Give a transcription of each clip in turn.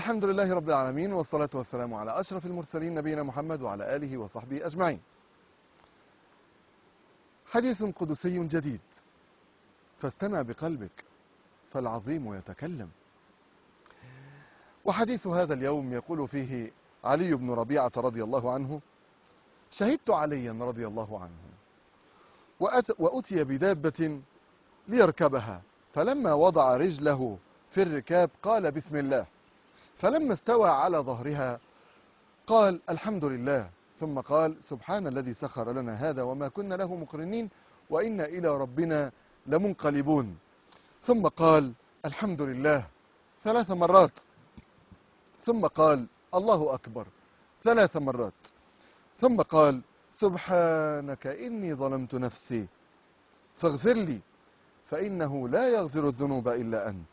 الحمد لله رب العالمين، والصلاة والسلام على أشرف المرسلين نبينا محمد وعلى آله وصحبه أجمعين. حديث قدسي جديد، فاستمع بقلبك فالعظيم يتكلم. وحديث هذا اليوم يقول فيه علي بن ربيعة رضي الله عنه: شهدت عليا رضي الله عنه وأتي بدابة ليركبها، فلما وضع رجله في الركاب قال بسم الله، فلما استوى على ظهرها قال الحمد لله، ثم قال سبحان الذي سخر لنا هذا وما كنا له مقرنين وإنا إلى ربنا لمنقلبون، ثم قال الحمد لله 3 مرات، ثم قال الله أكبر 3 مرات، ثم قال سبحانك إني ظلمت نفسي فاغفر لي فإنه لا يغفر الذنوب إلا أنت.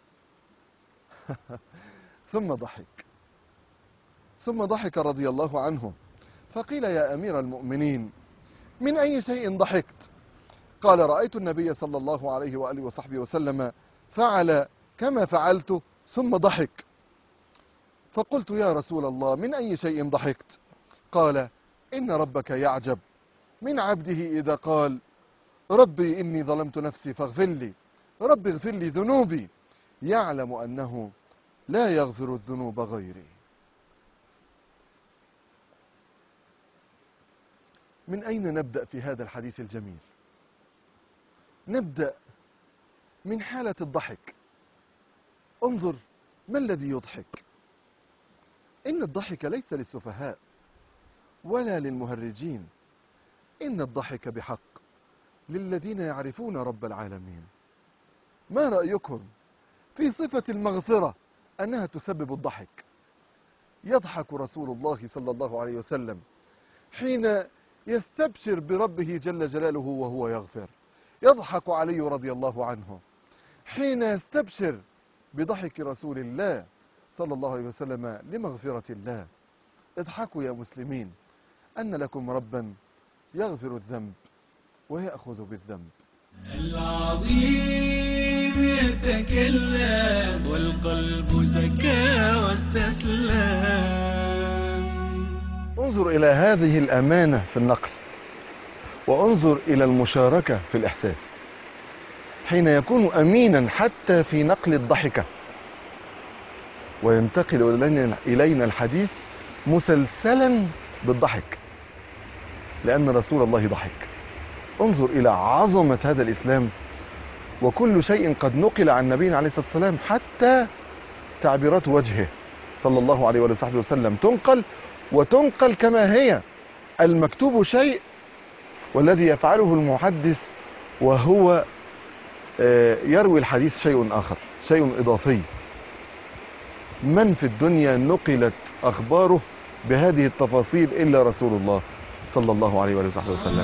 ثم ضحك رضي الله عنه، فقيل يا أمير المؤمنين من أي شيء ضحكت؟ قال رأيت النبي صلى الله عليه وآله وصحبه وسلم فعل كما فعلت ثم ضحك، فقلت يا رسول الله من أي شيء ضحكت؟ قال إن ربك يعجب من عبده إذا قال ربي إني ظلمت نفسي فاغفر لي، ربي اغفر لي ذنوبي، يعلم أنه لا يغفر الذنوب غيري. من أين نبدأ في هذا الحديث الجميل؟ نبدأ من حالة الضحك. انظر ما الذي يضحك. إن الضحك ليس للسفهاء ولا للمهرجين، إن الضحك بحق للذين يعرفون رب العالمين. ما رأيكم في صفة المغفرة أنها تسبب الضحك؟ يضحك رسول الله صلى الله عليه وسلم حين يستبشر بربه جل جلاله وهو يغفر، يضحك علي رضي الله عنه حين يستبشر بضحك رسول الله صلى الله عليه وسلم لمغفرة الله. اضحكوا يا مسلمين أن لكم ربا يغفر الذنب ويأخذ بالذنب. العظيم يتكلم والقلب سكى واستسلم. انظر إلى هذه الأمانة في النقل، وانظر إلى المشاركة في الإحساس، حين يكون أمينا حتى في نقل الضحكة وينتقل إلينا الحديث مسلسلا بالضحك، لأن رسول الله ضحك. انظر إلى عظمة هذا الإسلام، وكل شيء قد نقل عن نبينا عليه الصلاة والسلام، حتى تعبيرات وجهه صلى الله عليه وصحبه وسلم تنقل، وتنقل كما هي. المكتوب شيء والذي يفعله المحدث وهو يروي الحديث شيء آخر، شيء إضافي. من في الدنيا نقلت أخباره بهذه التفاصيل إلا رسول الله صلى الله عليه وصحبه وسلم.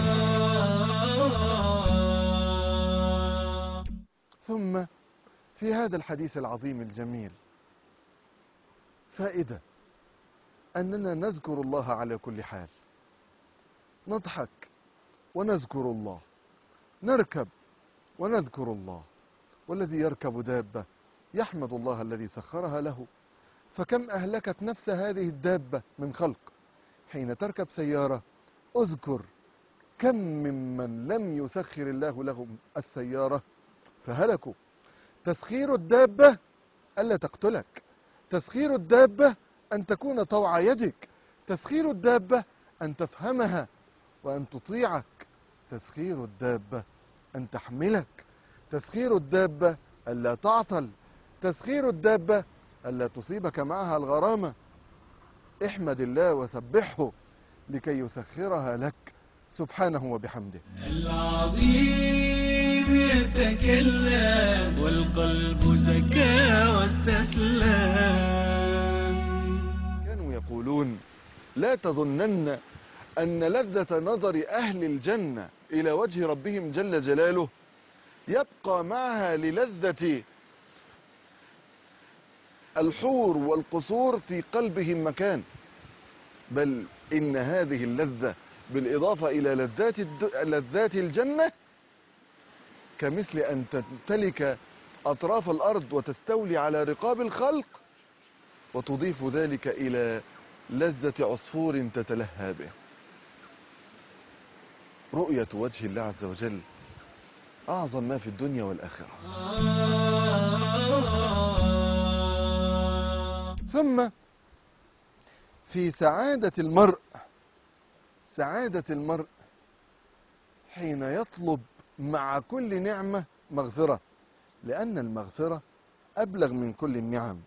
ثم في هذا الحديث العظيم الجميل فائدة، أننا نذكر الله على كل حال، نضحك ونذكر الله، نركب ونذكر الله، والذي يركب دابة يحمد الله الذي سخرها له. فكم أهلكت نفس هذه الدابة من خلق. حين تركب سيارة اذكر كم ممن لم يسخر الله لهم السيارة فهلكوا. تسخير الدابة ألا تقتلك، تسخير الدابة أن تكون طوع يدك، تسخير الدابة أن تفهمها وأن تطيعك، تسخير الدابة أن تحملك، تسخير الدابة ألا تعطل، تسخير الدابة ألا تصيبك معها الغرامة. احمد الله وسبحه لكي يسخرها لك سبحانه وبحمده. العظيم يتكلم والقلب سكى واستسلم. كانوا يقولون لا تظنن أن لذة نظر أهل الجنة إلى وجه ربهم جل جلاله يبقى معها للذة الحور والقصور في قلبهم مكان، بل إن هذه اللذة بالإضافة إلى لذات الجنة كمثل أن تمتلك أطراف الأرض وتستولي على رقاب الخلق وتضيف ذلك إلى لذة عصفور تتلهى به. رؤية وجه الله عز وجل أعظم ما في الدنيا والآخرة. ثم في سعادة المرء حين يطلب مع كل نعمة مغفرة، لأن المغفرة أبلغ من كل النعم.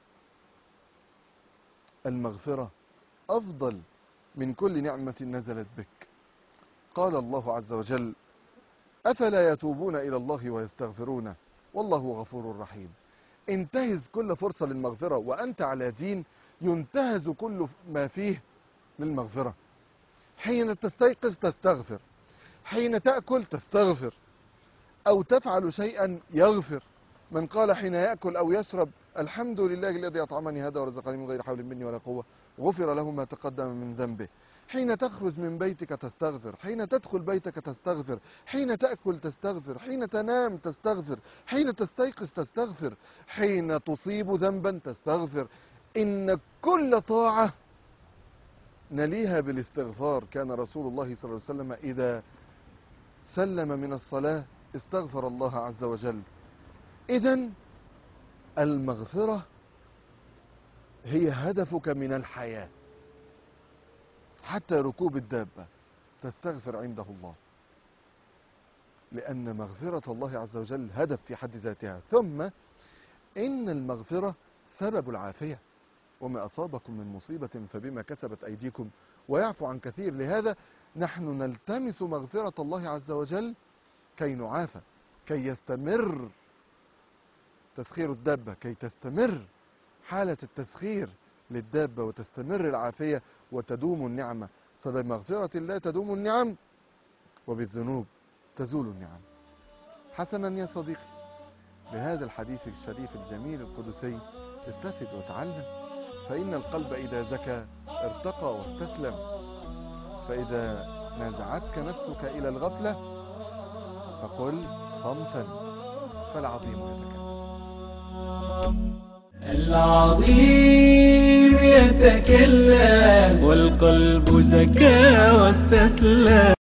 المغفرة أفضل من كل نعمة نزلت بك. قال الله عز وجل: أفلا يتوبون إلى الله ويستغفرونه والله غفور رحيم. انتهز كل فرصة للمغفرة، وأنت على دين ينتهز كل ما فيه للمغفرة. حين تستيقظ تستغفر، حين تأكل تستغفر، أو تفعل شيئا يغفر. من قال حين يأكل أو يشرب: الحمد لله الذي أطعمني هذا ورزقني من غير حول مني ولا قوة، غفر له ما تقدم من ذنبه. حين تخرج من بيتك تستغفر، حين تدخل بيتك تستغفر، حين تأكل تستغفر، حين تنام تستغفر، حين تستيقظ تستغفر، حين تصيب ذنبا تستغفر. إن كل طاعة نليها بالاستغفار. كان رسول الله صلى الله عليه وسلم إذا سلم من الصلاة استغفر الله عز وجل. إذن المغفرة هي هدفك من الحياة. حتى ركوب الدابة تستغفر عنده الله، لأن مغفرة الله عز وجل هدف في حد ذاتها. ثم إن المغفرة سبب العافية، وما أصابكم من مصيبة فبما كسبت أيديكم ويعفو عن كثير. لهذا نحن نلتمس مغفرة الله عز وجل كي نعافى، كي يستمر تسخير الدابة، كي تستمر حالة التسخير للدابة وتستمر العافية وتدوم النعمة. فبمغفرة الله تدوم النعم، وبالذنوب تزول النعم. حسنا يا صديقي، بهذا الحديث الشريف الجميل القدسي استفد وتعلم. فإن القلب إذا زكى ارتقى واستسلم، فإذا نازعتك نفسك إلى الغفلة فقل صمتا فالعظيم يتكلم. العظيم يتكلم والقلب زكى واستسلم.